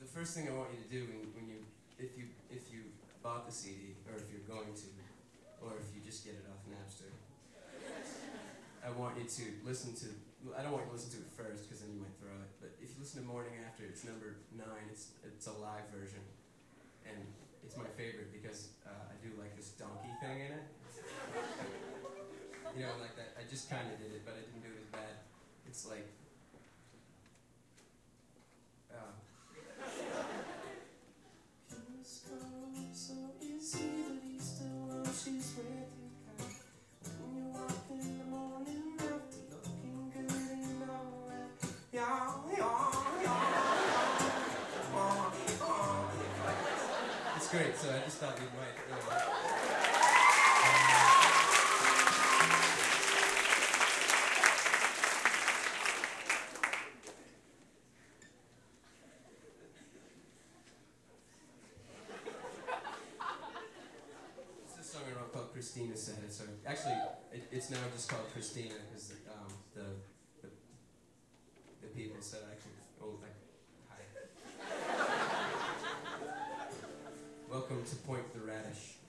first thing I want you to do if you bought the CD, or if you're going to, or if you just get it off Napster, I want you to listen to. I don't want you to listen to it first because then you might throw it. But if you listen to Morning After, it's number 9. It's a live version, and it's my favorite because I do like this donkey thing in it. You know, like that. I just kind of did it, but I didn't do it as bad. It's like. So easy, but he still knows she's with you. When you walk in the morning after looking good and all that. It's great, so I just thought we might. Christina said it, so actually it's now just called Christina because the people said I could. Oh, hi. Welcome to Point the Radish.